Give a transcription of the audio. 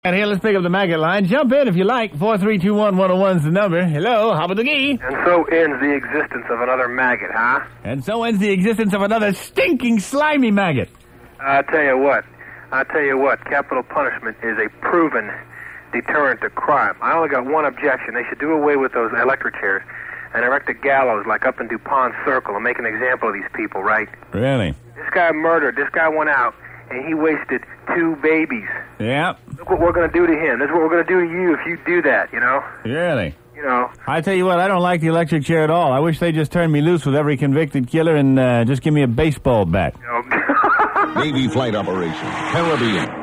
And here, let's pick up the maggot line. Jump in if you like. 4321101's the number. Hello, Hobba-the-gee. And so ends the existence of another maggot, huh? And so ends the existence of another stinking, slimy maggot. I tell you what, capital punishment is a proven deterrent to crime. I only got one objection. They should do away with those electric chairs and erect a gallows like up in DuPont Circle and make an example of these people, right? Really? This guy murdered. This guy went out, and he wasted 2 babies. Yeah. Look what we're going to do to him. This is what we're going to do to you if you do that, you know? Really? You know. I tell you what, I don't like the electric chair at all. I wish they just turned me loose with every convicted killer and just give me a baseball bat. You know. Navy Flight Operation Caribbean.